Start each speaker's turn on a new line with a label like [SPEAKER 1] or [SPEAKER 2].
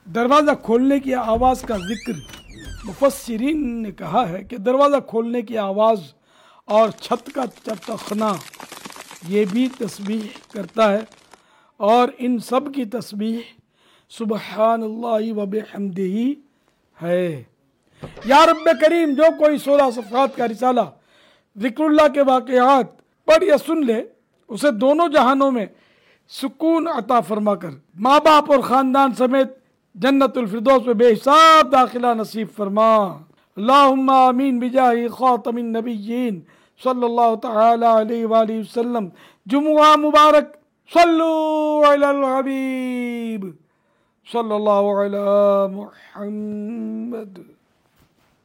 [SPEAKER 1] दरवाज़ा खोलने की आवाज़ का जिक्र मुफस्सिरीन ने कहा है कि दरवाज़ा खोलने की आवाज़ और छत का चटखना ये भी तस्बीह करता है, और इन सब की तस्बीह सुबहानल्लाहि व बिहम्दिही है। या रब्बे करीम, जो कोई 16 सफ़हात का रिसाला ज़िक्रुल्लाह के वाक़यात पढ़ या सुन ले, उसे दोनों जहानों में सुकून अता फरमा कर माँ बाप और ख़ानदान समेत जन्नतुल फिरदौस में बेहिसाब दाखिला नसीब फरमा। अल्लाहुम्मा आमीन बिजाहि ख़ातमिन नबिय्यीन सल्लल्लाहु तआला अलैहि वालिहि वसल्लम। जुमुआ मुबारक। सल्लु अलल हबीब सल्लल्लाहु अला मुहम्मद।